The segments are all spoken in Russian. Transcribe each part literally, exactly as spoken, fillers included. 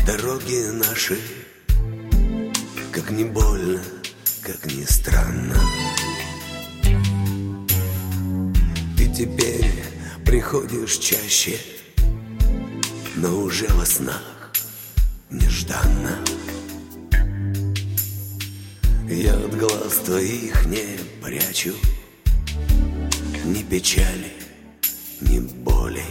дороги наши, как не больно, как ни странно. Ты теперь приходишь чаще, но уже во снах нежданно. Я от глаз твоих не прячу ни печали, ни боли.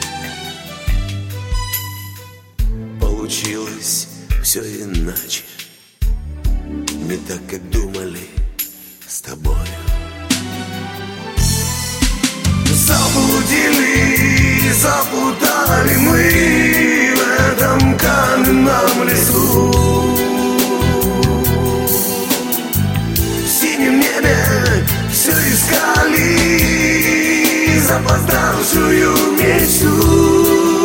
Получилось все иначе, не так, как думали с тобой. Заблудили, заплутали мы в этом каменном лесу. В синем небе все искали запоздавшую мечту.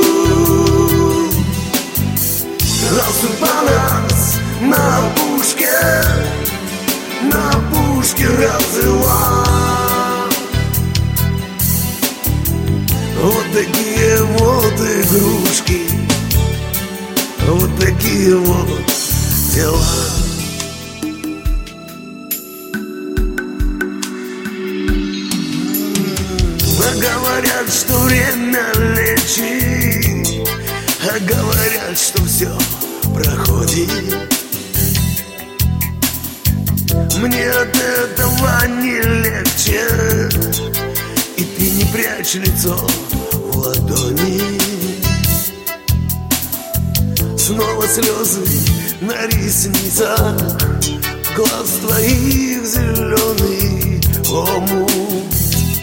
А судьба нас на опушке, на опушке развела. Вот такие вот игрушки, вот такие вот дела. А говорят, что время лечит, а говорят, что все проходит. Мне от этого не легче, и ты не прячь лицо в ладони. Снова слезы на ресницах, глаз твоих зеленый омут.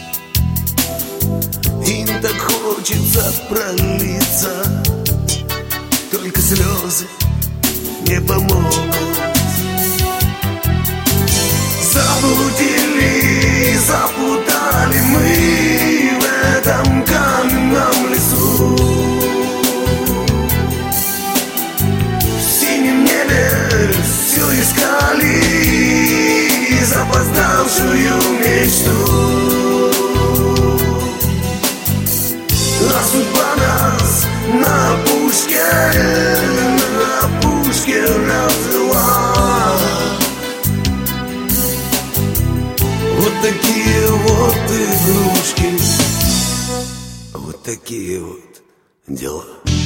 Им так хочется пролиться, только слезы не помогут. Заблудили, запутали мы в этом каменном лесу. В синем небе все искали запоздавшую мечту. А судьба нас на опушке, на опушке развела. Вот такие вот игрушки, вот такие вот дела.